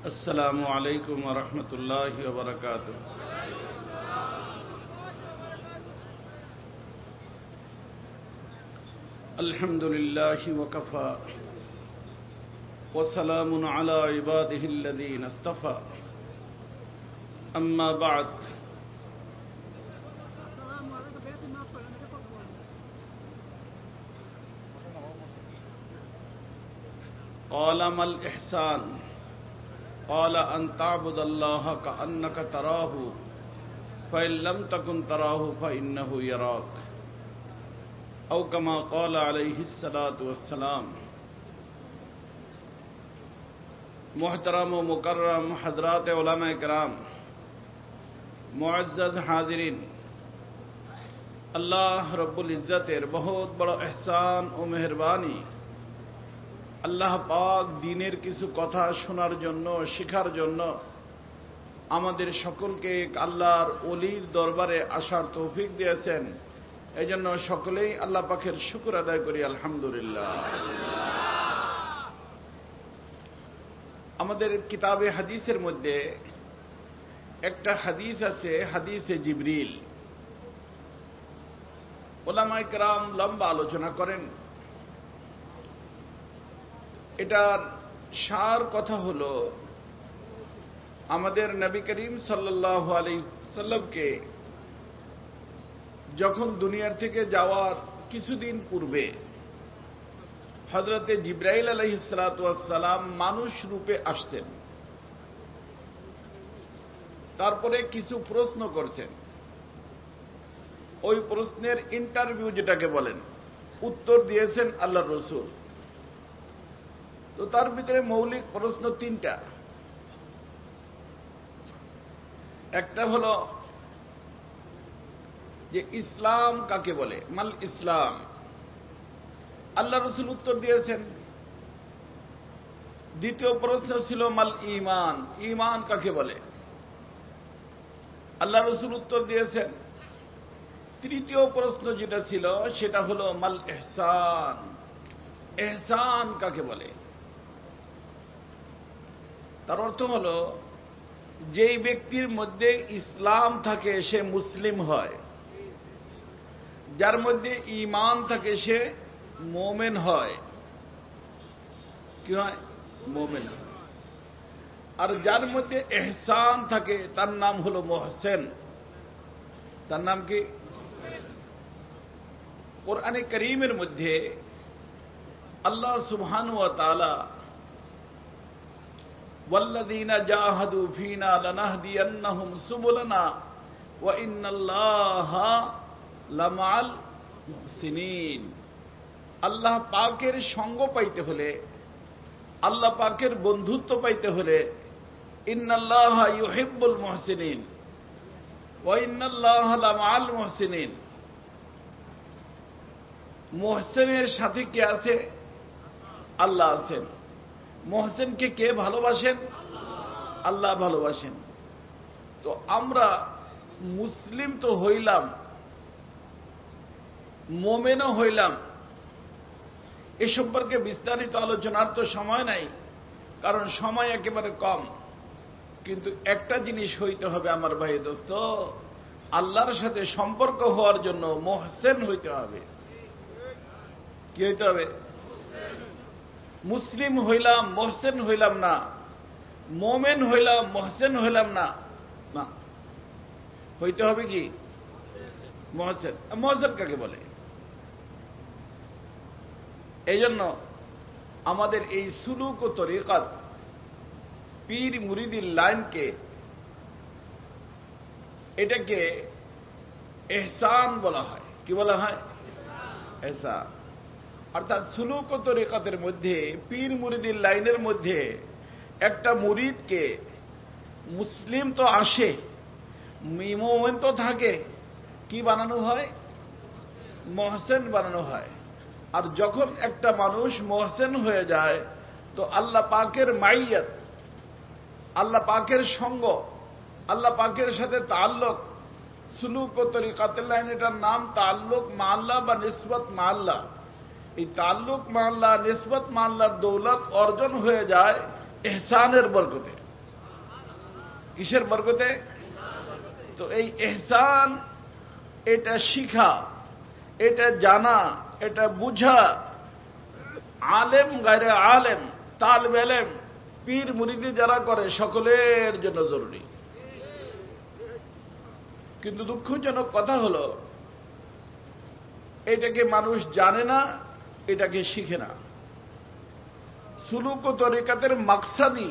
अस्सलामु अलैकुम व रहमतुल्लाहि व बरकातुहू। अल्हम्दुलिल्लाहि व कफ़ा व सलामुन अला इबादिहिल्लज़ीना इस्तफ़ा। अम्मा बअद। क़ाल मल इहसान क़ाल अन तअबुदल्लाह कअन्नका तराहु फ़इन लम तकुन तराहु फ़इन्नहु यराक औ कमा क़ाल अलैहिस्सलातु वस्सलाम। मुहतरम व मुकर्रम हज़रात उलमा किराम, मुअज़्ज़ज़ हाज़िरीन, अल्लाह रब्बुल इज़्ज़तेर बहुत बड़ एहसान व मेहरबानी আল্লাহ পাক দ্বীনের কিছু কথা শোনার জন্য, শেখার জন্য আমাদের সকলকে আল্লাহর ওলির দরবারে আসার তৌফিক দিয়েছেন। এজন্য সকলেই আল্লাহ পাকের শুকর আদায় করি আলহামদুলিল্লাহ। আমাদের কিতাবে হাদিসের মধ্যে একটা হাদিস আছে, হাদিসে জিবরিল। উলামায়ে কেরাম লম্বা আলোচনা করেন। এটার সার কথা হলো, আমাদের নবী করিম সাল্লাল্লাহু আলাইহি সাল্লামকে যখন দুনিয়ার থেকে যাওয়ার কিছুদিন পূর্বে হযরতে জিবরাইল আলাইহিস সালাতু ওয়াস সালাম মানুষ রূপে আসছেন। তারপরে কিছু প্রশ্ন করছেন। ওই প্রশ্নের ইন্টারভিউ যেটাকে বলেন, উত্তর দিয়েছেন আল্লাহর রাসূল। তো তার ভিতরে মৌলিক প্রশ্ন তিনটা। একটা হলো যে ইসলাম কাকে বলে, মাল ইসলাম। আল্লাহ রাসূল উত্তর দিয়েছেন। দ্বিতীয় প্রশ্ন ছিল মাল ঈমান, ঈমান কাকে বলে, আল্লাহ রাসূল উত্তর দিয়েছেন। তৃতীয় প্রশ্ন যেটা ছিল সেটা হলো মাল ইহসান, ইহসান কাকে বলে। তার অর্থ হল, যেই ব্যক্তির মধ্যে ইসলাম থাকে সে মুসলিম হয়, যার মধ্যে ঈমান থাকে সে মুমিন হয়। কি হয়? মুমিন হয়। আর যার মধ্যে ইহসান থাকে তার নাম হলো মুহসিন। তার নাম কি? কোরআনে কারীমের মধ্যে আল্লাহ সুবহানাহু ওয়া তাআলা ওয়াল্লাযীনা জাহাদু ফীনা লানাহদিয়ান্নাহুম সুবুলানা ওয়া ইন্নাল্লাহা লামাআল মুহসিনিন। আল্লাহ পাকের সঙ্গ পাইতে হলে, আল্লাহ পাকের বন্ধুত্ব পাইতে হলে ইন্নাল্লাহা ইউহিব্বুল মুহসিনিন ওয়া ইন্নাল্লাহা লামাআল মুহসিনিন। মুহসিনের সাথে কে আছে? আল্লাহ আছেন। মুহসিনকে কে ভালোবাসেন? আল্লাহ ভালোবাসেন। তো আমরা মুসলিম তো হইলাম, মুমিনও হইলাম। এ সম্পর্কে বিস্তারিত আলোচনার তো সময় নাই, কারণ সময় একেবারে কম। কিন্তু একটা জিনিস হইতে হবে আমার ভাই দোস্ত, আল্লাহর সাথে সম্পর্ক হওয়ার জন্য মুহসিন হইতে হবে। কি হইতে হবে? মুসলিম হইলাম, মুহসিন হইলাম না, মুমিন হইলাম, মুহসিন হইলাম না, না, হইতে হবে কি? মুহসিন। মুহসিন কাকে বলে? এই জন্য আমাদের এই সুলুক ও তরিকাত, পীর মুরিদির লাইনকে, এটাকে ইহসান বলা হয়। কি বলা হয়? ইহসান। অর্থাৎ সুলুক ও তরিকাতের মধ্যে, পীর মুরিদির লাইনের মধ্যে একটা মুরিদকে মুসলিম তো আসে, মুমিন তো থাকে, কি বানানো হয়? মুহসিন বানানো হয়। আর যখন একটা মানুষ মুহসিন হয়ে যায় তো আল্লাহ পাকের মাইয়াত, আল্লাহ পাকের সঙ্গ, আল্লাহ পাকের সাথে তাআল্লুক, সুলুক ও তরিকাতের লাইন, এটার নাম তাআল্লুক মা আল্লাহ বা নিসবত মা আল্লাহ। এই তাআল্লুক মা আল্লাহ, নিসবত মা আল্লাহর দৌলত অর্জন হয়ে যায় ইহসানের বরকতে। কিসের বরকতে? তো এই ইহসান, এটা শিখা, এটা জানা, এটা বুঝা আলেম গায়রে আলেম, তালেব ইলম, পীর মুরিদি যারা করে সকলের জন্য জরুরি। কিন্তু দুঃখজনক কথা হলো এটাকে মানুষ জানে না, এটাকে শিখে না। সুলুক ও তরিকাতের মাকসাদি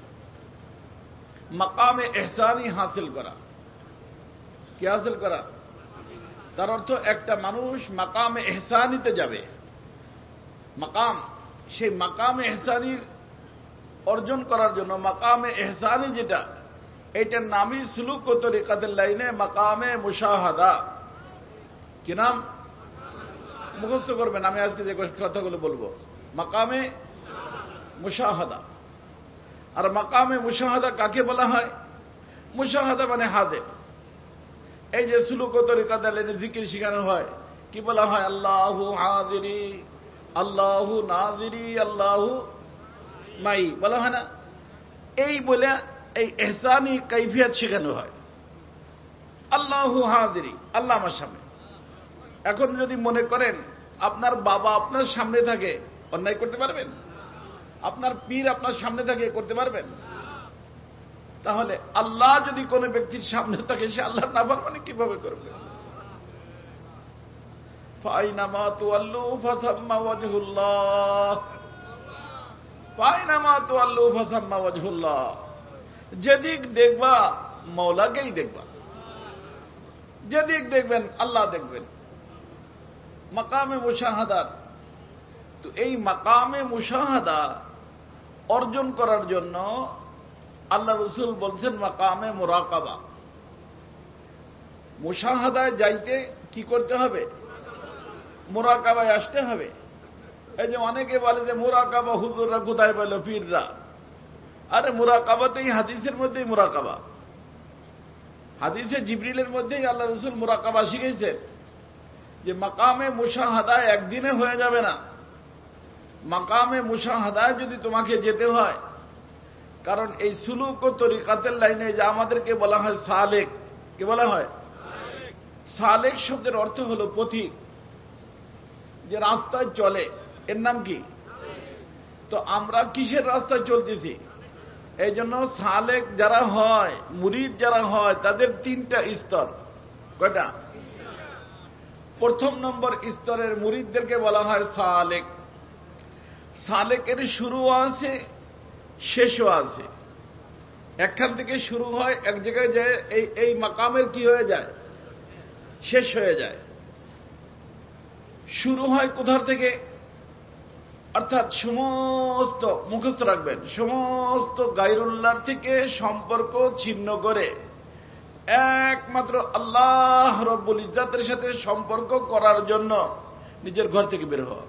মাকামে ইহসানি হাসিল করা। কি হাসিল করা? তার অর্থ একটা মানুষ মাকামে ইহসানিতে যাবে। মাকাম, সেই মাকামে ইহসানি অর্জন করার জন্য মাকামে ইহসানি যেটা, এটার নামই সুলুক ও তরিকাতের লাইনে মাকামে মুশাহাদা। কি নাম? মুখস্থ করবেন, আমি আজকে যে কথাগুলো বলবো। মাকামে মুশাহাদা। আর মাকামে মুশাহাদা কাকে বলা হয়? মুশাহাদা মানে হাজির। এই যে সুলুক ও তরিকাতের লাইনে জিকির শেখানো হয়, কি বলা হয়? আল্লাহু হাজিরি, আল্লাহু নাজিরি, আল্লাহু মাই বলা হয় না? এই বলে এই ইহসানি কাইফিয়ত শেখানো হয়। আল্লাহু হাজিরি, আল্লাহ আমার সামনে। এখন যদি মনে করেন আপনার বাবা আপনার সামনে থাকে, অন্যায় করতে পারবেন? আপনার পীর আপনার সামনে থাকে, করতে পারবেন? তাহলে আল্লাহ যদি কোনো ব্যক্তির সামনে থাকে, সে আল্লাহর নাফরমানি কিভাবে করবে? ফাইনামা তুআল্লু ফাসাম্মা ওয়াজহুল্লাহ, ফাইনামা তুআল্লু ফাসাম্মা ওয়াজহুল্লাহ। যেদিক দেখবা মওলাকেই দেখবা, যেদিক দেখবেন আল্লাহ দেখবেন। মাকামে মুশাহাদাত। তো এই মাকামে মুশাহাদা অর্জন করার জন্য আল্লাহ রাসূল বলছেন মাকামে মুরাকাবা। মুশাহাদায় যাইতে কি করতে হবে? মুরাকাবায় আসতে হবে। এই যে অনেকে বলে যে মুরাকাবা হুজুররা কোথায় পেল, পীররা। আরে মুরাকাবাতেই হাদিসের মধ্যেই মুরাকাবা। হাদিসে জিবরিলের মধ্যেই আল্লাহ রাসূল মুরাকাবা শিখিয়েছেন যে মাকামে মুশাহাদায় একদিনে হয়ে যাবে না। মাকামে মুশাহাদায় যদি তোমাকে যেতে হয়, কারণ এই সুলুক ও তরিকাতের লাইনে যে আমাদেরকে বলা হয় সালেক, কি বলা হয়? সালেক শব্দের অর্থ হলো পথিক, যে রাস্তায় চলে, এর নাম কি? তো আমরা কিসের রাস্তায় চলতেছি? এই জন্য সালেক যারা হয়, মুরিদ যারা হয়, তাদের তিনটা স্তর। কয়টা? প্রথম নম্বর স্তরের মুরিদদেরকে বলা হয় সালেক। সালেকের শুরুও আছে, শেষও আছে। একখান থেকে শুরু হয়, এক জায়গায় যায়, এই মাকামের কি হয়ে যায়? শেষ হয়ে যায়। শুরু হয় কোথার থেকে? অর্থাৎ সমস্ত, মুখস্থ রাখবেন, সমস্ত গায়রুল্লাহর থেকে সম্পর্ক ছিন্ন করে একমাত্র আল্লাহ রব্বুল ইজ্জাতের সাথে সম্পর্ক করার জন্য নিজের ঘর থেকে বের হওয়া।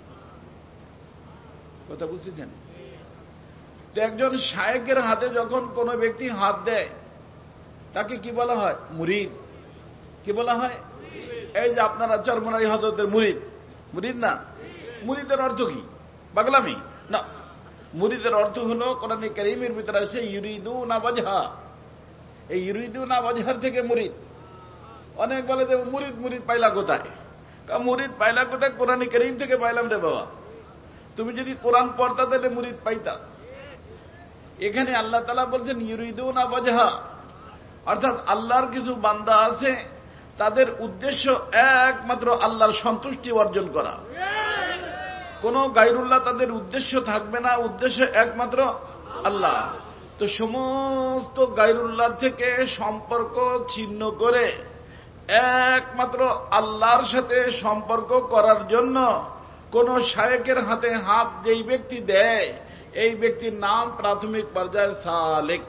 কথা বুঝতেছেন? তো একজন শায়েখের হাতে যখন কোনো ব্যক্তি হাত দেয়, তাকে কি বলা হয়? মুরিদ। কি বলা হয়? এই যে আপনারা চরমনাই হযরতের মুরিদ, মুরিদ না? মুরিদের অর্থ কি? পাগলামি না। মুরিদের অর্থ হলো কোরআনে কারীমের ভিতরে আছে ইউরিদুনা ওয়াজহা। এই ইউরিদুনা ওয়াজহার থেকে মুরিদ। অনেক বলে যে মুরিদ, মুরিদ পাইলা কোথায়? মুরিদ পাইলা কোথায়? কোরআনে কারীম থেকে পাইলাম রে বাবা। তুমি যদি কোরআন পড়তা তাহলে মুরিদ পাইতা। এখানে আল্লাহ তাআলা বলছেন ইউরিদুনা ওয়াজহা, অর্থাৎ আল্লাহর কিছু বান্দা আছে, তাদের উদ্দেশ্য একমাত্র আল্লাহর সন্তুষ্টি অর্জন করা। কোন গায়রুল্লাহ তাদের উদ্দেশ্য থাকবে না, উদ্দেশ্য একমাত্র আল্লাহ। তো সমস্ত গায়রুল্লাহ থেকে সম্পর্ক ছিন্ন করে একমাত্র আল্লাহর সাথে সম্পর্ক করার জন্য কোন শায়েখের হাতে হাত যেই ব্যক্তি দেয়, এই ব্যক্তির নাম প্রাথমিক পর্যায়ের সালেক।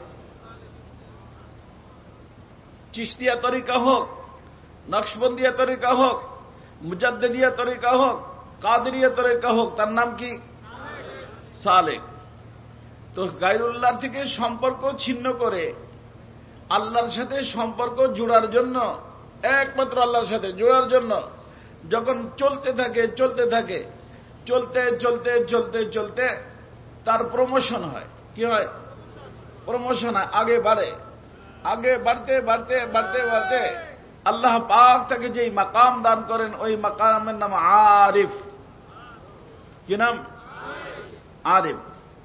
চিশতিয়া তরিকা হোক, নকশবন্দিয়া তরিকা হোক, মুজাদ্দিদিয়া তরিকা হোক, কাদেরিয়া তরিকা হোক, তার নাম কি? সালেক। তো গায়রুল্লাহ থেকে সম্পর্ক ছিন্ন করে আল্লাহর সাথে সম্পর্ক জোড়ার জন্য, একমাত্র আল্লাহর সাথে জোড়ার জন্য যখন চলতে থাকে চলতে থাকে, চলতে চলতে চলতে চলতে তার প্রমোশন হয়। কি হয়? প্রমোশন হয়, আগে বাড়ে। আগে বাড়তে বাড়তে বাড়তে বাড়তে আল্লাহ পাক তাকে যেই মাকাম দান করেন ওই মাকামের নাম আরিফ। কি নাম? আরিফ।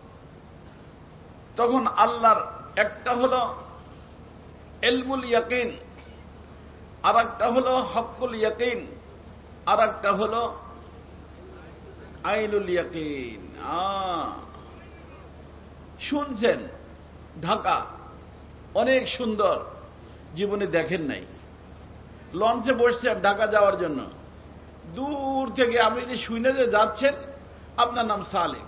তখন আল্লাহর একটা হলো ইলমুল ইয়াকিন, আর একটা হলো হকুল ইয়াকিন, আর একটা হলো আইনুল ইয়াকিন। শুনছেন ঢাকা অনেক সুন্দর, জীবনে দেখেন নাই। লঞ্চে বসছেন ঢাকা যাওয়ার জন্য, দূর থেকে আপনি যে শুনে যে যাচ্ছেন আপনার নাম সালেক,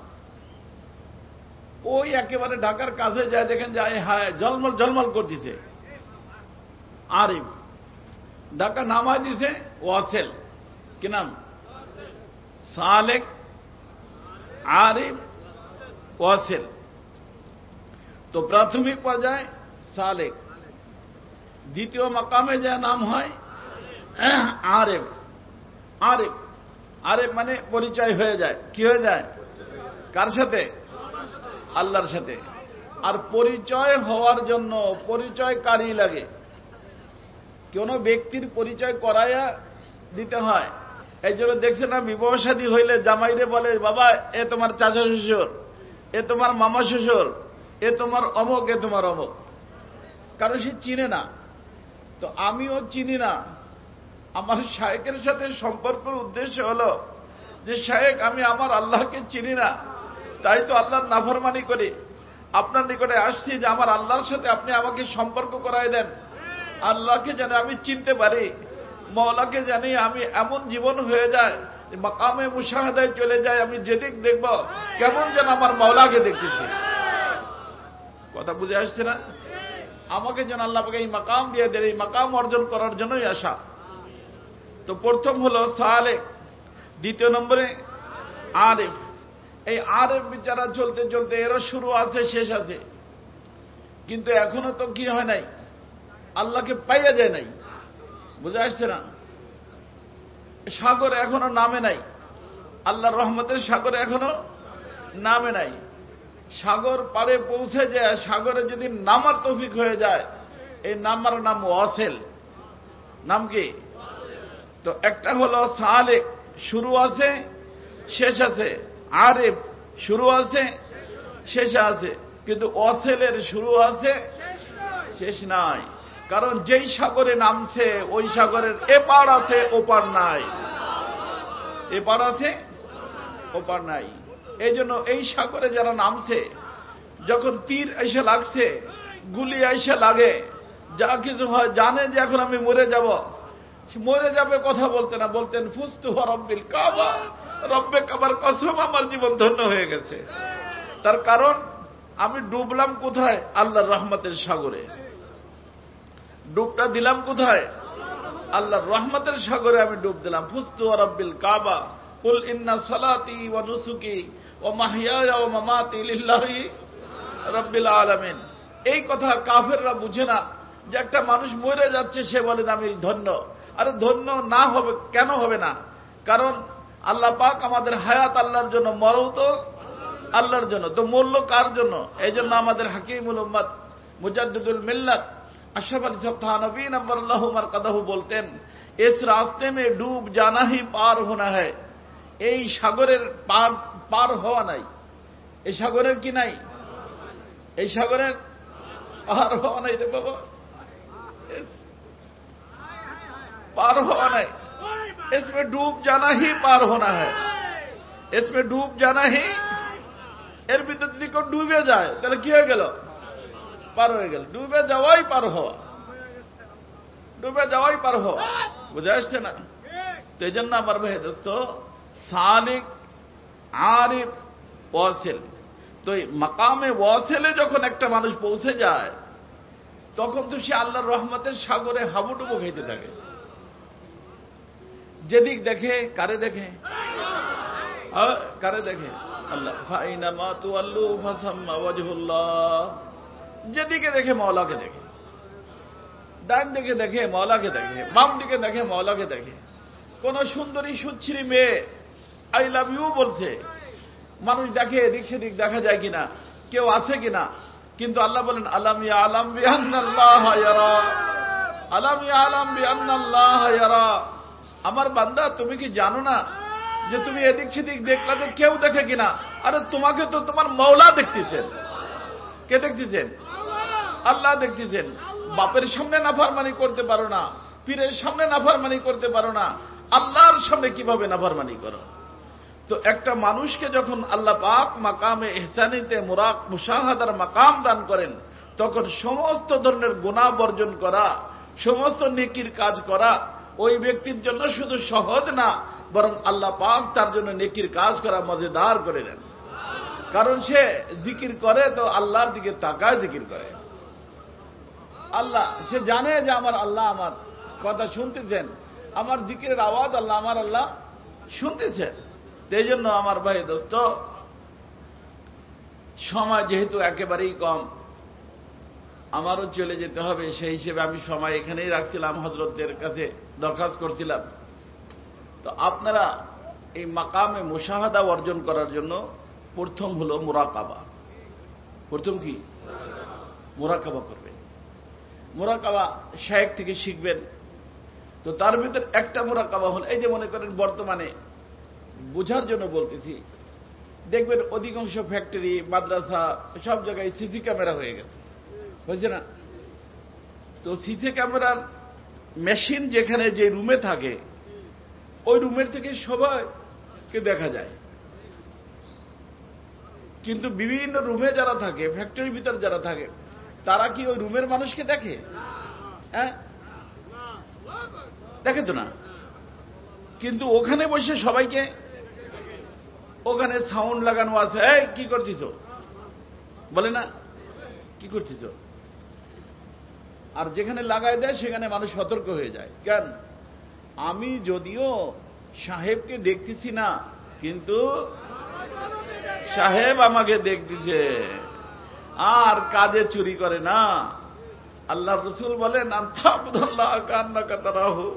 ওই একেবারে ঢাকার কাছে যায় দেখেন যে হায় ঝলমল ঝলমল করতেছে, আরিফ। ঢাকা নামায় দিছে ওয়াসেল। কি নাম? সালেক, আরিফ, ওয়াসেল। তো প্রাথমিক পর্যায়ে সালেক, দ্বিতীয় মাকামে যা নাম হয় আরিফ। আরিফ আরিফ মানে পরিচয় হয়ে যায়। কি হয়ে যায়? কার সাথে? আল্লাহর সাথে। আর পরিচয় হওয়ার জন্য পরিচয়কারী লাগে। কোন ব্যক্তির পরিচয় করাইয়া দিতে হয়। এই জন্য দেখছে না, বিবাহ শাদী হইলে জামাইরে বলে, বাবা এ তোমার চাচা শ্বশুর, এ তোমার মামা শ্বশুর, এ তোমার অমুক, এ তোমার অমুক। কারণ সে চিনে না। তো আমিও চিনি না। আমার শায়েকের সাথে সম্পর্কের উদ্দেশ্য হলো যে শায়েক আমি আমার আল্লাহকে চিনি না, তাই তো আল্লাহর নাফরমানি করি। আপনার নিকটে আসছি যে আমার আল্লাহর সাথে আপনি আমাকে সম্পর্ক করায় দেন, আল্লাহকে যেন আমি চিনতে পারি, মওলাকে জানি আমি এমন জীবন হয়ে যায় মাকামে মুশাহাদায় চলে যায়, আমি যেদিক দেখব কেমন যেন আমার মওলাকে দেখতেছি। কথা বুঝে আসছে না? আমাকে যেন আল্লাহ পাকে এই মাকাম দিয়ে দেন, এই মাকাম অর্জন করার জন্যই আসা। তো প্রথম হলো সালেক, দ্বিতীয় নম্বরে আরিফ। এই আরিফ বিচারা চলতে চলতে এরও শুরু আছে শেষ আছে, কিন্তু এখনো তো কি হয় নাই, আল্লাহকে পাইয়া যায় নাই। বুঝে আসছে না? সাগর এখনো নামে নাই, আল্লাহর রহমতের সাগর এখনো নামে নাই। সাগর পারে পৌঁছে যায়, সাগরে যদি নামার তৌফিক হয়ে যায়, এই নামার নাম ওয়াসেল। নাম কি? তো একটা হলো সালেক, শুরু আছে শেষ আছে। আরিফ শুরু আছে শেষ আছে, কিন্তু ওয়াসেলের শুরু আছে শেষ নাই। কারণ যেই সাগরে নামছে ওই সাগরের এপার আছে ওপার নাই, এপার আছে ওপার নাই। এই জন্য এই সাগরে যারা নামছে, যখন তীর এসে লাগছে, গুলি এসে লাগে, যা কিছু হয় জানে যে এখন আমি মরে যাব, মরে যাবে কথা বলতে না, বলতেন ফুস্তু রব্বিল কাবা, রব্বে কাবার কসম আমার জীবন ধন্য হয়ে গেছে। তার কারণ আমি ডুবলাম কোথায়? আল্লাহর রহমতের সাগরে। ডুবটা দিলাম কোথায়? আল্লাহর রহমতের সাগরে আমি ডুব দিলাম। ফুস্তু রব্বিল কাবা, কুল ইন্না সালাতি ওয়া নুসুকি ওয়া মাহইয়ায়া ওয়া মামাতি লিল্লাহি রাব্বিল আলামিন। এই কথা কাফেররা বুঝে না, যে একটা মানুষ মরে যাচ্ছে সে বলেন আমি ধন্য। আরে ধন্য না হবে কেন হবে না? কারণ আল্লাহ পাক আমাদের হায়াত আল্লাহর জন্য, মরও তো আল্লাহর জন্য। তো মরল কার জন্য? এই জন্য আমাদের হাকিমুল উম্মত মুজাদ্দিদুল মিল্লাত अशरफ अली साहब थानवी नंबर अल्लाह मरकदहु बोलतें, इस रास्ते में डूब जाना ही पार होना है। এই সাগরের পার হওয়া নাই, এই সাগরের কি নাই, এই সাগরের পার হওয়া নাই রে বাবা, पार होना नहीं, इसमें डूब जाना ही पार होना है, इसमें डूब जाना ही। এর ভিতর যদি কেউ ডুবে যায় তাহলে কি হয়ে গেল? পার হয়ে গেল। ডুবে যাওয়াই পার হওয়া, ডুবে যাওয়াই পার হওয়া। বুঝে আসছে না? তো এই জন্য আমার ভাই দোস্ত, সালিক, আরিফ, ওয়াসিল। তো মাকামে ওয়াসিলে যখন একটা মানুষ পৌঁছে যায়, তখন তো সে আল্লাহর রহমতের সাগরে হাবুডুবু খেতে থাকে। যেদিক দেখে কারে দেখে? কারে দেখে? আল্লাহ। ফাইনামা তুআল্লু ফাসাম্মা ওয়াজহুল্লাহ। যেদিকে দেখে মওলাকে দেখে, ডান দিকে দেখে মওলাকে দেখে, বাম দিকে দেখে মওলাকে দেখে। কোন সুন্দরী সুচ্ছিরি মেয়ে আই লাভ ইউ বলছে, মানুষ দেখে এদিক সেদিক দেখা যায় কিনা, কেউ আছে কিনা, কিন্তু আল্লাহ বলেন আলাম ইয়ালাম বিআন্নাল্লাহা ইয়ারা, আলাম ইয়ালাম বিআন্নাল্লাহা ইয়ারা। আমার বান্দা, তুমি কি জানো না যে তুমি এদিক সেদিক দেখলে তো কেউ দেখে কিনা? আরে তোমাকে তো তোমার মওলা দেখতেছেন। কে দেখতেছেন? আল্লাহ দেখতেছেন। বাপের সামনে নাফরমানি করতে পারো না, পীরের সামনে নাফরমানি করতে পারো না, আল্লাহর সামনে কিভাবে নাফরমানি করো? তো একটা মানুষকে যখন আল্লাহ পাক মাকামে ইহসানিতে মুশাহাদার মাকাম দান করেন, তখন সমস্ত ধরনের গুনাহ বর্জন করা, সমস্ত নেকির কাজ করা ওই ব্যক্তির জন্য শুধু সহজ না, বরং আল্লাহ পাক তার জন্য নেকির কাজ করা মজেদার করে দেন। কারণ সে জিকির করে তো আল্লাহর দিকে তাকায় জিকির করে। আল্লাহ, সে জানে যে আমার আল্লাহ আমার কথা শুনতেছেন, আমার জিকিরের আওয়াজ আল্লাহ আমার আল্লাহ শুনতেছেন। এই জন্য আমার ভাই দোস্ত, সময় যেহেতু একেবারেই কম, আমারও চলে যেতে হবে, সেই হিসেবে আমি সময় এখানেই রাখছিলাম, হযরতের কাছে দরখাস্ত করছিলাম। তো আপনারা এই মাকামে মুশাহাদা অর্জন করার জন্য প্রথম হলো মুরাকাবা। প্রথম কি? মুরাকাবা করবেন। মুরাকাবা শায়েখ থেকে শিখবেন। তো তার ভিতর একটা মুরাকাবা হল, এই যে মনে করেন বর্তমানে বোঝার জন্য বলতেছি, দেখবেন অধিকাংশ ফ্যাক্টরি, মাদ্রাসা, সব জায়গায় সিসি ক্যামেরা হয়ে গেছে, বুঝছে না? তো সিসি ক্যামেরার মেশিন যেখানে যে রুমে থাকে, ওই রুমের থেকে সবাইকে দেখা যায়। কিন্তু বিভিন্ন রুমে যারা থাকে, ফ্যাক্টরির ভিতর যারা থাকে, তারা কি ওই রুমের মানুষকে দেখে? হ্যাঁ, দেখে তো না। কিন্তু ওখানে বসে সবাইকে, ওখানে সাউন্ড লাগানো আছে, এই কি করছিস বলে না, কি করছিস? আর যেখানে লাগাই দেয় সেখানে মানুষ সতর্ক হয়ে যায়। কেন? আমি যদিও সাহেবকে দেখতেছি না, কিন্তু সাহেব আমাকে দেখতেছে, আর কাজে চুরি করে না। আল্লাহ রাসূল বলেন, আনতাবুদাল্লাহ কান্নাকা তারাহু,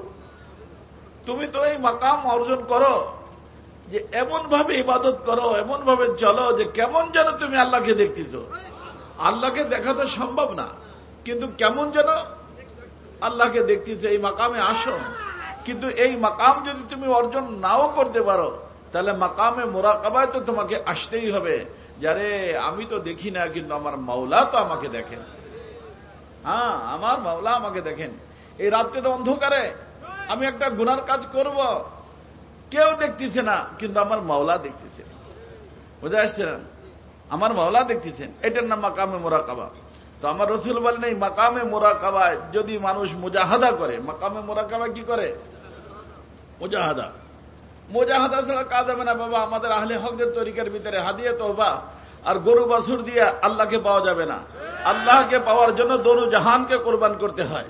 তুমি তো এই মাকাম অর্জন করো যে এমন ভাবে ইবাদত করো, এমন ভাবে চলো যে কেমন যেন তুমি আল্লাহকে দেখতেছ। আল্লাহকে দেখা তো সম্ভব না, কিন্তু কেমন যেন আল্লাহকে দেখতেছে। এই মাকামে আসো। কিন্তু এই মাকাম যদি তুমি অর্জন নাও করতে পারো, তাহলে মাকামে মুরাকাবায় তো তোমাকে আসতেই হবে। যারে আমি তো দেখি না, কিন্তু আমার মাওলা তো আমাকে দেখেন। হ্যাঁ, আমার মাওলা আমাকে দেখেন। এই রাত্রের অন্ধকারে আমি একটা গুনার কাজ করব, কেউ দেখতেছে না, কিন্তু আমার মাওলা দেখতেছেন। বুঝে আসছে না? আমার মাওলা দেখতেছেন। এটার নাম মাকামে মুরাকাবা। তো আমার রাসূল বলেন, এই মাকামে মুরাকাবায় যদি মানুষ মুজাহাদা করে, মাকামে মুরাকাবা কি করে? মুজাহাদা। মুজাহাদা ছাড়া কাজ হবে না বাবা। আমাদের আহলে হকদের তরিকার ভিতরে হাদিয়া তওবা আর গরু বাছুর দিয়ে আল্লাহকে পাওয়া যাবে না। আল্লাহকে পাওয়ার জন্য দোনো জাহানকে কোরবান করতে হয়।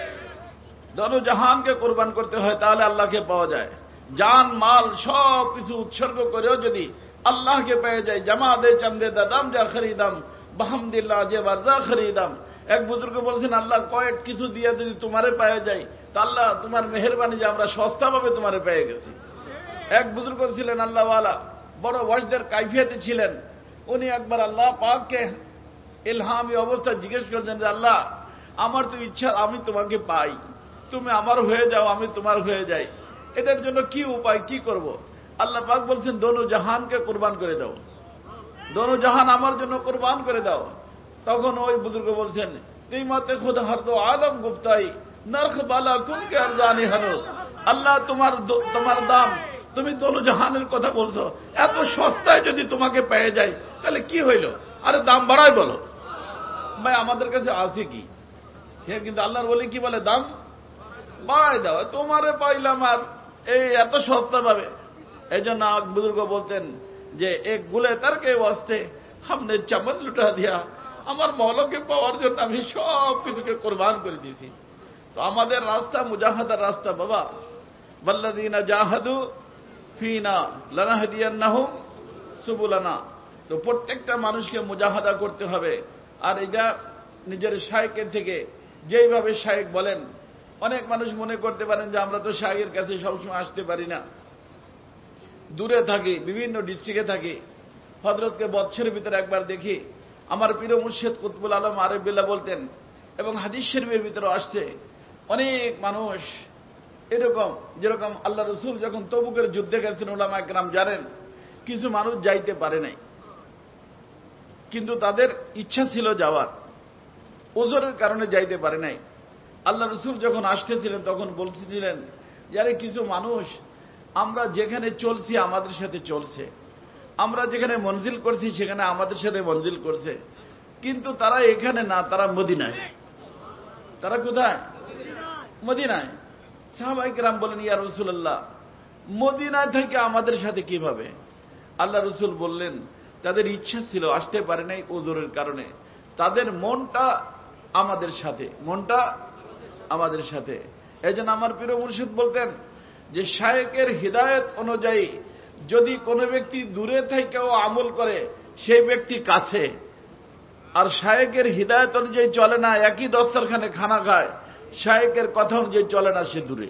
দোনো জাহানকে কোরবান করতে হয়, তাহলে আল্লাহকে পাওয়া যায়। জান মাল সব কিছু উৎসর্গ করেও যদি আল্লাহকে পেয়ে যায়, জামা দে চান্দে দাদাম যা খরিদাম বাহামদিল্লাহ যে বারজা খরিদাম। এক বুজুর্গ বলছেন, আল্লাহ কয়েক কিছু দিয়ে যদি তোমারে পেয়ে যায়, তা আল্লাহ তোমার মেহেরবানি যে আমরা সস্তাভাবে তোমারে পেয়ে গেছি। এক বুজুর্গ ছিলেন আল্লাহওয়ালা, বড় ওয়াজদের কাইফিয়াতে ছিলেন। উনি একবার আল্লাহ পাককে ইলহামি অবস্থা জিজ্ঞেস করছেন যে, আল্লাহ আমার তো ইচ্ছা আমি তোমাকে পাই, তুমি আমার হয়ে যাও, আমি তোমার হয়ে যাই, এটার জন্য কি উপায়, কি করব? আল্লাহ পাক বলছেন, দোনো জাহানকে কোরবান করে দাও, দোনো জাহান আমার জন্য কোরবান করে দাও। তখন ওই বুজুর্গ বলছেন, তুই মতে খুদ হর দো আলম গুপ্তাই নরখ বালা কুনকে আরজানি হানুস। আল্লাহ তোমার দাম, তুমি দোনো জাহানের কথা বলছো, এত সস্তায় যদি তোমাকে পেয়ে যায় তাহলে কি হইল? আরে দাম বাড়াই বলো ভাই, আমাদের কাছে আছে কি? সে কিন্তু আল্লাহর বলি কি বলে, দাম বাড়াই দাও, তোমারে পাইলাম আর এই এত সস্তা পাবে। এই জন্য বুজুর্গ বলতেন যে এক গুলে তারকে ওয়াস্তে हमने चमन लुटा दिया, আমার মওলাকে পাওয়ার জন্য আমি সব কিছুকে কোরবান করে দিয়েছি। তো আমাদের রাস্তা মুজাহাদার রাস্তা বাবা। ওয়াল্লাযীনা জাহাদু ফিনা লানাহদিয়ান্নাহুম সুবুলানা। তো প্রত্যেকটা মানুষকে মুজাহাদা করতে হবে। আর এটা নিজের শায়েখের থেকে যেইভাবে শায়েখ বলেন, অনেক মানুষ মনে করতে পারেন যে আমরা তো শায়েখের কাছে সবসময় আসতে পারি না, দূরে থাকি, বিভিন্ন ডিস্ট্রিক্টে থাকি। হযরতকে বছরের ভিতরে একবার দেখি, আমার পীর মুর্শিদ কুতবুল আলম আরিফ বিল্লাহ বলতেন, এবং হাদিস শরীফের ভিতরে আসছে, অনেক মানুষ এরকম, যেরকম আল্লাহ রসুল যখন তবুকের যুদ্ধে গেছেন, উলামায়ে কেরাম জানেন কিছু মানুষ যাইতে পারে নাই, কিন্তু তাদের ইচ্ছা ছিল যাওয়ার, ওজরের কারণে যাইতে পারে নাই। আল্লাহ রসুল যখন আসতেছিলেন তখন বলছিলেন, যারে কিছু মানুষ আমরা যেখানে চলছি আমাদের সাথে চলছে, আমরা যেখানে মঞ্জিল করছি সেখানে আমাদের সাথে মঞ্জিল করছে, কিন্তু তারা এখানে না, তারা মদিনায়। তারা কোথায়? মদিনায়। সাহাবায়ে কেরাম বলেন, ইয়া রাসূলুল্লাহ, মদিনায় থেকে আমাদের সাথে কিভাবে? আল্লাহ রসুল বললেন, তাদের ইচ্ছা ছিল, আসতে পারে নাই ওজরের কারণে, তাদের মনটা আমাদের সাথে, মনটা আমাদের সাথে। এই জন্য আমার পীর মুর্শিদ বলতেন যে শায়েখের হিদায়েত অনুযায়ী যদি কোনো ব্যক্তি দূরে থেকেও আমল করে সেই ব্যক্তি কাছে, আর শায়েখের হিদায়েত অনুযায়ী চলে না, একই দস্তরখানে খানা খায়, শায়েখের কথা অনুযায়ী চলে না, সে দূরে।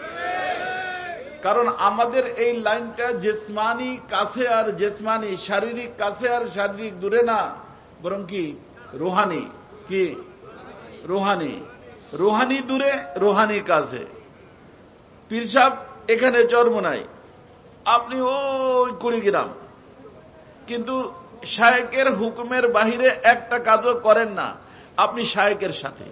কারণ আমাদের এই লাইনটা জিসমানি কাছে আর জিসমানি, শারীরিক কাছে আর শারীরিক দূরে না, বরং কি রুহানি, কি রুহানি, রুহানি দূরে, রুহানি কাছে। পীর সাহেব এখানে চরমোনাই, আপনি ওই কুড়িগ্রাম, কিন্তু শায়েখের হুকুমের বাহিরে একটা কাজও করেন না, আপনি শায়েখের সাথে।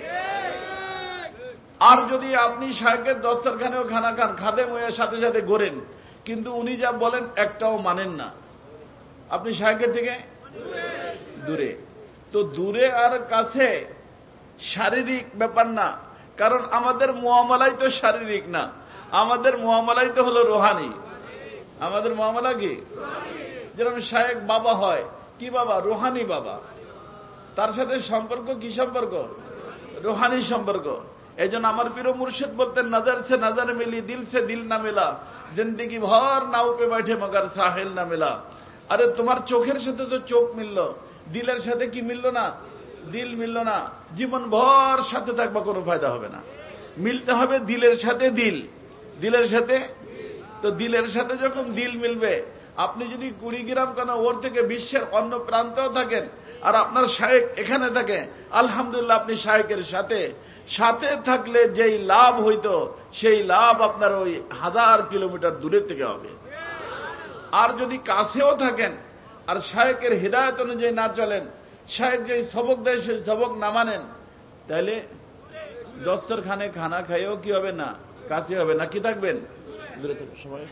আর যদি আপনি শায়েখের দস্তরখানেও খানা খান, খাদেম হয়ে সাথে সাথে গড়েন, কিন্তু উনি যা বলেন একটাও মানেন না, আপনি শায়েখের থেকে দূরে। তো দূরে আর কাছে শারীরিক ব্যাপার না, কারণ আমাদের মুআমালাই তো শারীরিক না, আমাদের মুআমালাই তো হলো রুহানি। আমাদের মুআমালা কি? যেরকম শায়েখ বাবা হয়, কি বাবা? রুহানি বাবা। তার সাথে সম্পর্ক কি সম্পর্ক? রুহানি সম্পর্ক। এই জন্য আমার পীর মুর্শিদ বলতেন, নজর সে নজর মিলি, দিল সে দিল না মিলা, জিন্দগি ভর নাও পে बैठे মগর সাহেল না মিলা। আরে তোমার চোখের সাথে তো চোখ মিলল, দিলের সাথে কি মিলল না? দিল মিলল না, জীবন ভর সাথে থাকবা, কোনো ফায়দা হবে না। মিলতে হবে দিলের সাথে দিল, দিলের সাথে। তো দিলের সাথে যখন দিল মিলবে, আপনি যদি কুড়িগ্রাম কেন ওর থেকে বিশ্বের অন্য প্রান্তেও থাকেন আর আপনার শায়েখ এখানে থাকে, আলহামদুলিল্লাহ আপনি শায়েখের সাথে সাথে থাকলে যেই লাভ হইতো সেই লাভ আপনার ওই 1000 কিলোমিটার দূরের থেকে হবে। আর যদি কাছেও থাকেন আর শায়েখের হিদায়াত অনুযায়ী না চলেন, শায়েখ যেই সবক দেয় সেই সবক না মানেন, তাহলে দস্তরখানে খানা খাইও কি হবে না? কাছে হবে না। কি থাকবেন? দূরে থাকবেন সবাই।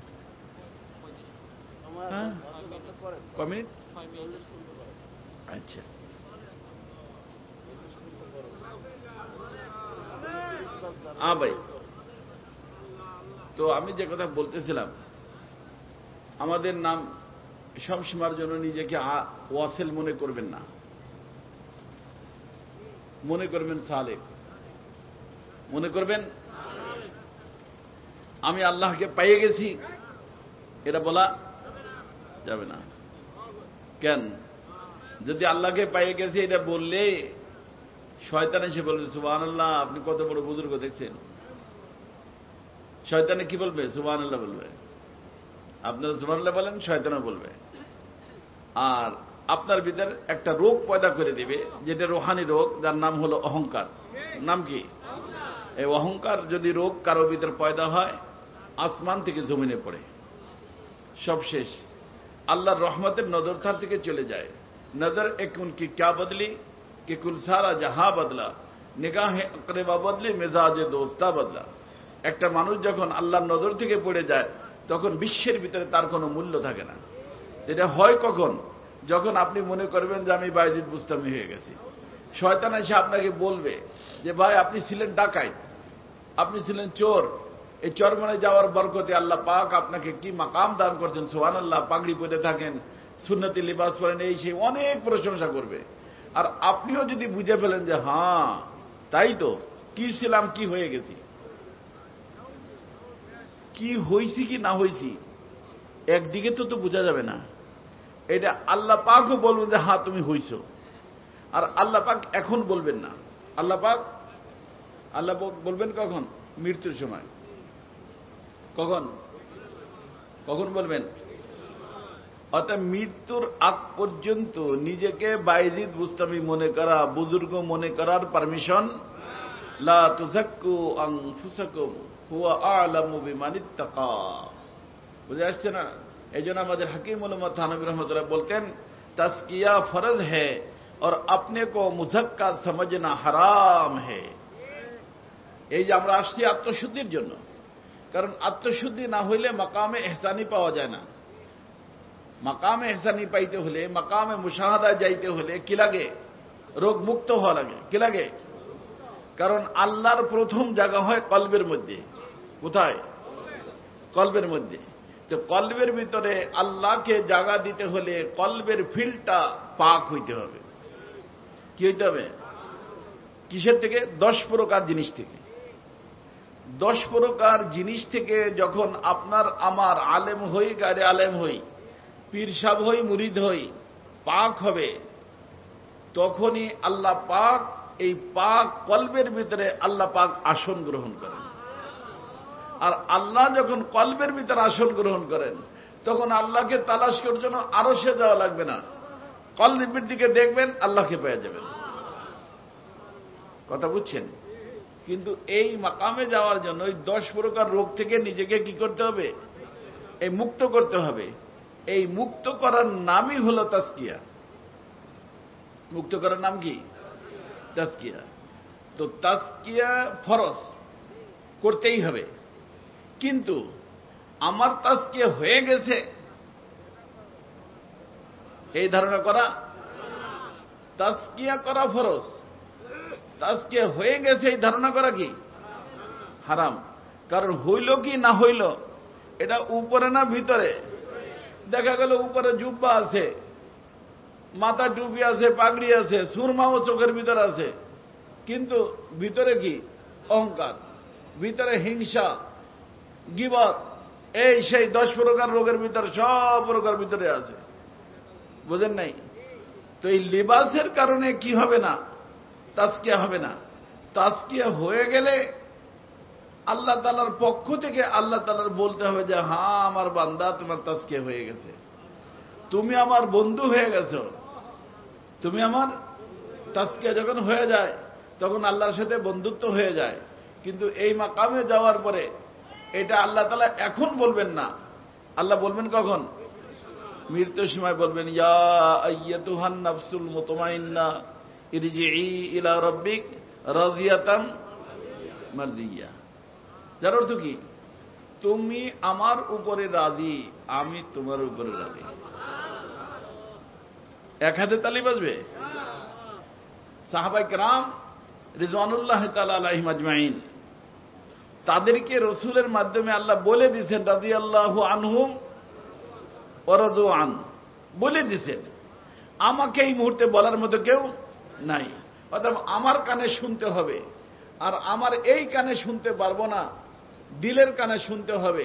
হ্যাঁ, কয় মিনিট? আচ্ছা, ভাই, তো আমি যে কথা বলতেছিলাম, আমাদের নাম সবসময়ের জন্য নিজেকে ওয়াসিল মনে করবেন না, মনে করবেন সালেক, মনে করবেন আমি আল্লাহকে পাইয়ে গেছি, এটা বলা যাবে না। কেন? যদি আল্লাহকে পাইয়ে গেছি এটা বললে শয়তান এসে বলবে সুবহানাল্লাহ, আপনি কত বড় বুজুর্গ দেখছেন। শয়তানে কি বলবে? সুবহানাল্লাহ বলবে। আপনারা সুবহানাল্লাহ বলেন, শয়তানও বলবে। আর আপনার ভিতর একটা রোগ পয়দা করে দিবে, যেটা রুহানি রোগ, যার নাম হলো অহংকার। নাম কি? এই অহংকার যদি রোগ কারো ভিতর পয়দা হয়, আসমান থেকে জমিনে পড়ে, সব শেষ। আল্লাহর রহমতের নজর তার থেকে চলে যায়। নজর একুন কি ক্যা বদলি कि कुल सारा जहां बदला, निगाहे अकरेबा बदली, मेजाजे दोस्ता बदला। একটা মানুষ যখন আল্লাহর নজর থেকে পড়ে যায় তখন বিশ্বের ভিতরে তার কোনো মূল্য থাকে না। এটা হয় কখন? যখন আপনি মনে করবেন যে আমি বায়জিদ বুস্তামি হয়ে গেছি। শয়তান এসে আপনাকে বলবে যে ভাই আপনি ছিলেন ডাকাত, আপনি ছিলেন চোর, এই চরমনে যাওয়ার বরকতে আল্লাহ পাক আপনাকে কি মাকাম দান করছেন, সুবহানাল্লাহ, পাগড়ি পরে থাকেন, সুন্নতি লিবাস পরেন, এই সেই অনেক প্রশংসা করবে। আর আপনিও যদি বুঝে ফেলেন যে হ্যাঁ তাই তো, কি ছিলাম, কি হয়ে গেছি, কি হইছি কি না হইছি, একদিকে তো বোঝা যাবে না। এটা আল্লাহ পাকও বলবেন যে হ্যাঁ তুমি হইছ, আর আল্লাহ পাক এখন বলবেন না। আল্লাহ পাক বলবেন কখন? মৃত্যুর সময়। কখন? কখন বলবেন? অর্থাৎ মৃত্যুর আগ পর্যন্ত নিজেকে বাইজিদ বুস্তামি মনে করা, বুজুর্গ মনে করার পারমিশন। লা তুযাক্কু আনফুসাকুম হুয়া আ'লামু বিমানিত্তাকা। বুঝে আসছে না? এই জন্য আমাদের হাকিমুল উম্মাহ থানভী রহমাতুল্লাহ বলতেন, তাজকিয়া ফরজ है और अपने को मुज़क्का समझना হারাম है। এই যে আমরা আসছি আত্মশুদ্ধির জন্য, কারণ আত্মশুদ্ধি না হইলে মাকামে ইহসানি পাওয়া যায় না। মাকামে ইহসানি পাইতে হলে, মাকামে মুশাহাদায় যাইতে হলে কি লাগে? রোগ মুক্ত হওয়া লাগে। কি লাগে? কারণ আল্লাহর প্রথম জায়গা হয় কলবের মধ্যে। কোথায়? কলবের মধ্যে। তো কলবের ভিতরে আল্লাহকে জায়গা দিতে হলে কলবের ফিল্ডটা পাক হইতে হবে। কি হইতে হবে? কিসের থেকে? 10 প্রকার জিনিস থেকে। 10 প্রকার জিনিস থেকে যখন আপনার আমার আলেম হই, গায়রে আলেম হই, পীর সাহেব হই, মুরিদ হই, পাক হবে, তখনই আল্লাহ পাক, এই পাক কলবের ভিতরে আল্লাহ পাক আসন গ্রহণ করেন। আর আল্লাহ যখন কলবের ভিতরে আসন গ্রহণ করেন, তখন আল্লাহকে তালাশ করার জন্য আরশে যাওয়া লাগবে না, কলবের দিকে দেখবেন, আল্লাহকে পেয়ে যাবেন। কথা বুঝছেন? কিন্তু এই মাকামে যাওয়ার জন্য ওই 10 প্রকার রোগ থেকে নিজেকে কি করতে হবে? এই মুক্ত করতে হবে। এই মুক্ত করার নামই হলো তাজকিয়া। মুক্ত করার নাম কি? তাজকিয়া। তো তাজকিয়া ফরজ, করতেই হবে। কিন্তু আমার তাজকিয়া হয়ে গেছে এই ধারণা করা, তাজকিয়া করা ফরজ, তাজকিয়া হয়ে গেছে এই ধারণা করা কি? হারাম। কারণ হইল কি না হইল, এটা উপরে না ভিতরে? দেখা গেল উপরে জুব্বা আছে, মাথা টুপি আছে, পাগড়ি আছে, সুরমাও চোখের ভিতরে আছে, কিন্তু ভিতরে কি? অহংকার, ভিতরে হিংসা, গীবত, এই সেই 10 প্রকার রোগের ভিতরে, সব প্রকার ভিতরে আছে। বুঝেন নাই? তো এই লিবাসের কারণে কি হবে না? তাজকিয়া হবে না। তাজকিয়া হয়ে গেলে আল্লাহ তাআলার পক্ষ থেকে আল্লাহ তাআলার বলতে হবে যে, হ্যাঁ আমার বান্দা, তোমার তাজকিয়া হয়ে গেছে, তুমি আমার বন্ধু হয়ে গেছো, তুমি আমার। তাজকিয়া যখন হয়ে যায় তখন আল্লাহর সাথে বন্ধুত্ব হয়ে যায়। কিন্তু এই মাকামে যাওয়ার পরে এটা আল্লাহ তাআলা এখন বলবেন না, আল্লাহ বলবেন কখন? মৃত্যুর সময় বলবেন, ইয়া আইয়াতুহান নাফসুল মুতমাইন্না ইরজিই ইলা রাব্বিক রাদিয়াতাম মারদিয়া। যার অর্থ কি? তুমি আমার উপরে রাজি, আমি তোমার উপরে রাজি। এক হাতে তালি বাজবে। সাহাবায়ে কেরাম রিজওয়ানুল্লাহ তাআলা আলাইহিম আজমাইন, তাদেরকে রসুলের মাধ্যমে আল্লাহ বলে দিয়েছেন, রাদিয়াল্লাহু আনহুম ওয়া রাদু আন, বলে দিয়েছেন। আমাকে এই মুহূর্তে বলার মতো কেউ নাই। অর্থাৎ আমার কানে শুনতে হবে, আর আমার এই কানে শুনতে পারবো না, দিলের কানে শুনতে হবে,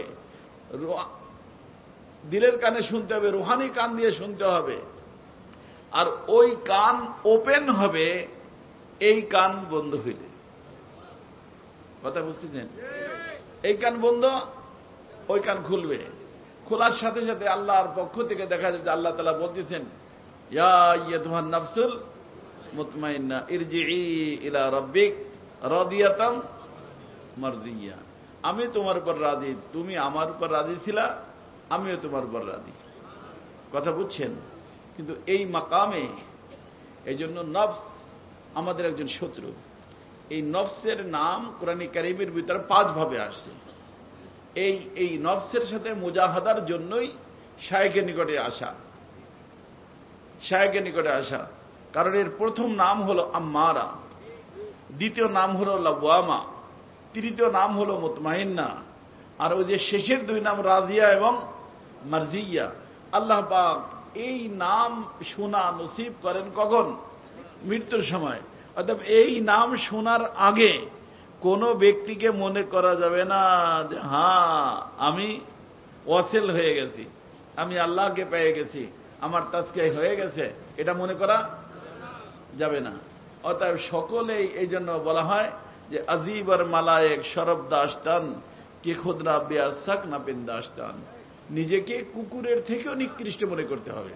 দিলের কানে শুনতে হবে, রুহানি কান দিয়ে শুনতে হবে। আর ওই কান ওপেন হবে এই কান বন্ধ হইলে। কথা বুঝতেছেন? এই কান বন্ধ, ওই কান খুলবে। খোলার সাথে সাথে আল্লাহর পক্ষ থেকে দেখা যাবে আল্লাহ তাআলা বলতেছেন, ইয়া আইয়াতুহান নাফসুল মুতমাইন্না ইরজিই ইলা রাব্বিক রাদিয়াতাম মারজিয়া। আমি তোমার উপর রাজি, তুমি আমার উপর রাজি ছিলা, আমিও তোমার উপর রাজি। কথা বুঝছেন? কিন্তু এই মাকামে, এই জন্য নফস আমাদের একজন শত্রু। এই নফসের নাম কোরআনে কারীমের ভিতরে 5 ভাবে আসছে। এই নফসের সাথে মুজাহাদার জন্যই শায়েখের নিকটে আসা, শায়েখের নিকটে আসা। কারণ এর প্রথম নাম হলো আম্মারা, দ্বিতীয় নাম হলো লাওয়ামা, তৃতীয় নাম হলো মুতমাইন্না, আর ওই যে শেষের 2 নাম রাজিয়া এবং মারজিয়া। আল্লাহ পাক এই নাম শোনা নসিব করেন কখন? মৃত্যুর সময়। অর্থাৎ এই নাম শোনার আগে কোনো ব্যক্তিকে মনে করা যাবে না যে হ্যাঁ আমি ওয়াসিল হয়ে গেছি, আমি আল্লাহকে পেয়ে গেছি, আমার তাজকিয়া হয়ে গেছে, এটা মনে করা যাবে না। অতএব সকলেই এই জন্য বলা হয় যে আজিব আর মালায়েক শরব দাস্তান কি খুদরা বেআসাক না পিন দাস্তান। নিজেকে কুকুরের থেকেও নিকৃষ্ট মনে করতে হবে।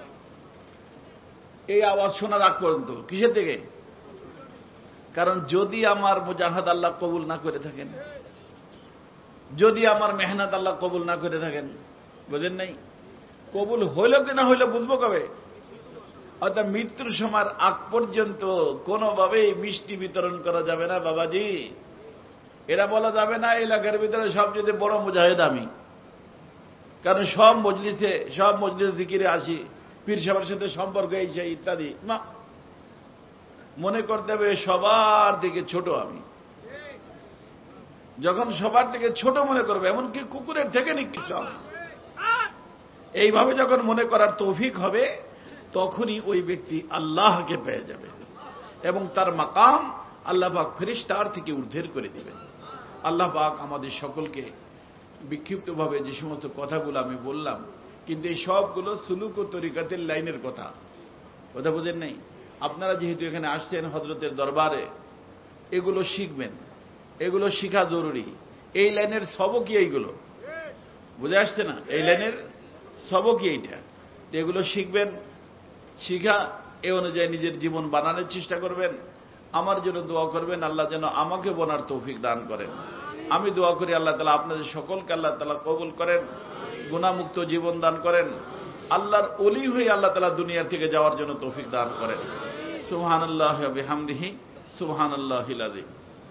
এই আওয়াজ শোনার আগ পর্যন্ত কিসের থেকে? কারণ যদি আমার মুজাহাদ আল্লাহ কবুল না করে থাকেন, যদি আমার মেহনত আল্লাহ কবুল না করে থাকেন, বুঝেন নাই, কবুল হইল কি না হইল বুঝবো কবে? অর্থাৎ মৃত্যুর সময়ের আগ পর্যন্ত কোনোভাবেই মিষ্টি বিতরণ করা যাবে না বাবাজি। এরা বলা যাবে না এলাকার ভিতরে সবচেয়ে বড় মুজাহিদ আমি, কারণ সব মজলিসে জিকিরে আসি, পীর সাহেবের সাথে সম্পর্ক এইছে ইত্যাদি। না, মনে করতে হবে সবার দিকে ছোট আমি। যখন সবার থেকে ছোট মনে করবে, এমনকি কুকুরের থেকে নিকৃষ্ট আমি, এইভাবে যখন মনে করার তৌফিক হবে, তখনই ওই ব্যক্তি আল্লাহকে পেয়ে যাবে এবং তার মাকাম আল্লাহ পাক ফেরেশতার থেকে ঊর্ধ্বের করে দিবেন। আল্লাহ পাক আমাদের সকলকে বিক্ষিপ্তভাবে যে সমস্ত কথাগুলো আমি বললাম, কিন্তু এই সবগুলো সুলুক ও তরিকাতের লাইনের কথা বোঝেন নাই। আপনারা যেহেতু এখানে আসছেন হযরতের দরবারে, এগুলো শিখবেন, এগুলো শিখা জরুরি। এই লাইনের সবকই এইগুলো, বুঝে আসছে না? এই লাইনের সবকই এইটা। এগুলো শিখবেন, শিখা এ অনুযায়ী নিজের জীবন বানানোর চেষ্টা করবেন। আমার জন্য দোয়া করবেন, আল্লাহ যেন আমাকে বনার তৌফিক দান করেন। আমি দোয়া করি আল্লাহ তাআলা আপনাদের সকলকে আল্লাহ তাআলা কবুল করেন, গুনাহমুক্ত জীবন দান করেন, আল্লাহর ওলি হয়ে আল্লাহ তাআলা দুনিয়া থেকে যাওয়ার জন্য তৌফিক দান করেন। সুবহানাল্লাহি ওয়া বিহামদিহি, সুবহানাল্লাহিল আযীম।